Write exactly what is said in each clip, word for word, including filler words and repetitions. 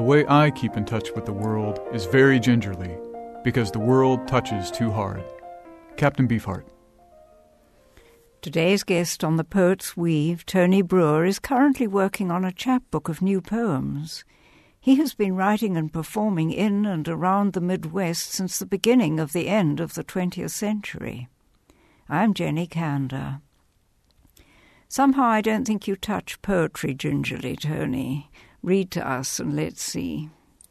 way I keep in touch with the world is very gingerly, because the world touches too hard. Captain Beefheart. Today's guest on The Poet's Weave, Tony Brewer, is currently working on a chapbook of new poems. He has been writing and performing in and around the Midwest since the beginning of the end of the twentieth century. I'm Jenny Kander. Somehow I don't think you touch poetry gingerly, Tony. Read to us and let's see.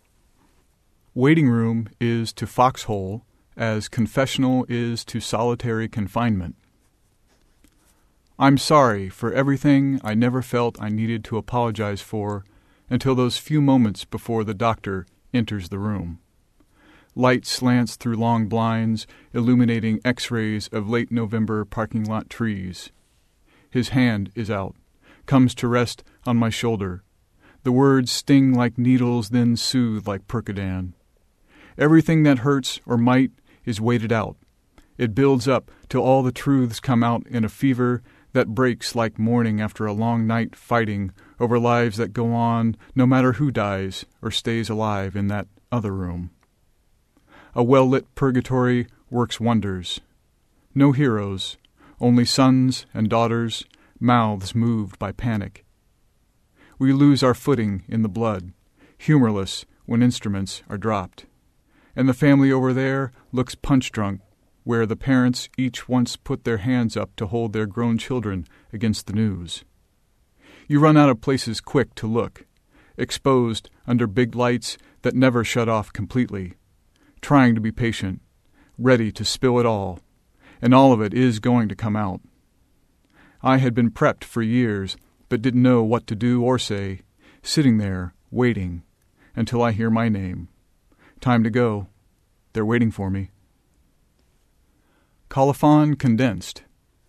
Waiting room is to foxhole as confessional is to solitary confinement. I'm sorry for everything I never felt I needed to apologize for until those few moments before the doctor enters the room. Light slants through long blinds, illuminating X-rays of late November parking lot trees. His hand is out, comes to rest on my shoulder. The words sting like needles, then soothe like Percodan. Everything that hurts or might is waited out. It builds up till all the truths come out in a fever that breaks like morning after a long night fighting over lives that go on no matter who dies or stays alive in that other room. A well-lit purgatory works wonders. No heroes, only sons and daughters, mouths moved by panic. We lose our footing in the blood, humorless when instruments are dropped. And the family over there looks punch-drunk, where the parents each once put their hands up to hold their grown children against the news. You run out of places quick to look, exposed under big lights that never shut off completely, trying to be patient, ready to spill it all, and all of it is going to come out. I had been prepped for years, but didn't know what to do or say, sitting there, waiting, until I hear my name. Time to go. They're waiting for me. Colophon condensed.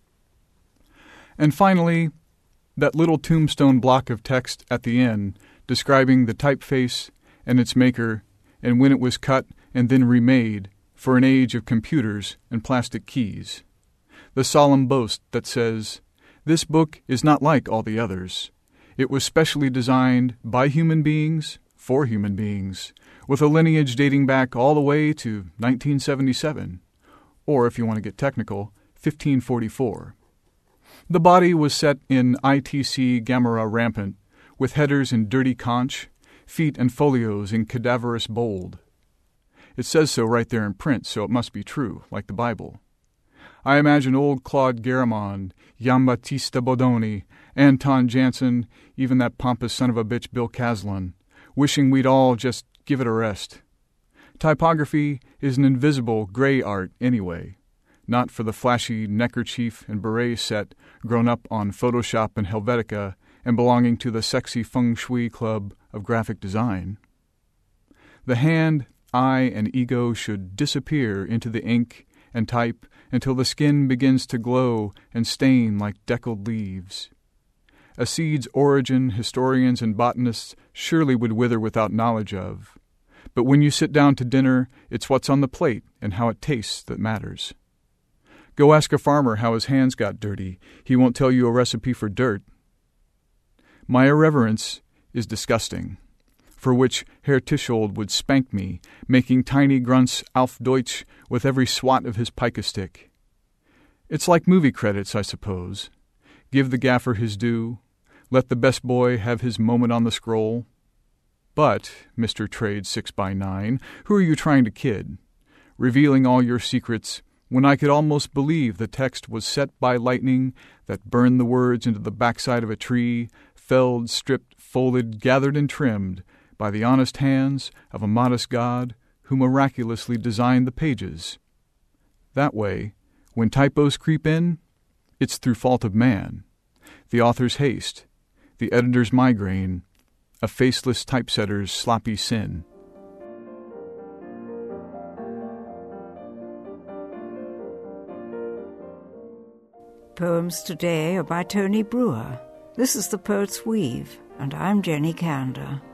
And finally, that little tombstone block of text at the end describing the typeface and its maker and when it was cut and then remade for an age of computers and plastic keys. The solemn boast that says, "This book is not like all the others. It was specially designed by human beings for human beings, with a lineage dating back all the way to nineteen seventy-seven, or if you want to get technical, fifteen forty-four. The body was set in I T C Gamera rampant, with headers in dirty conch, feet and folios in cadaverous bold. It says so right there in print, so it must be true, like the Bible. I imagine old Claude Garamond, Giambattista Bodoni, Anton Jansen, even that pompous son of a bitch Bill Caslon, wishing we'd all just give it a rest. Typography is an invisible gray art anyway, not for the flashy neckerchief and beret set grown up on Photoshop and Helvetica and belonging to the sexy feng shui club of graphic design. The hand, eye, and ego should disappear into the ink and type until the skin begins to glow and stain like deckled leaves. A seed's origin historians and botanists surely would wither without knowledge of. But when you sit down to dinner, it's what's on the plate and how it tastes that matters. Go ask a farmer how his hands got dirty. He won't tell you a recipe for dirt. My irreverence is disgusting, for which Herr Tischold would spank me, making tiny grunts auf Deutsch with every swat of his pica stick. It's like movie credits, I suppose. Give the gaffer his due. Let the best boy have his moment on the scroll. But, Mister Trade six by nine, who are you trying to kid? Revealing all your secrets when I could almost believe the text was set by lightning that burned the words into the backside of a tree, felled, stripped, folded, gathered, and trimmed by the honest hands of a modest God who miraculously designed the pages. That way, when typos creep in, it's through fault of man, the author's haste, the editor's migraine, a faceless typesetter's sloppy sin. Poems today are by Tony Brewer. This is The Poet's Weave, and I'm Jenny Kander.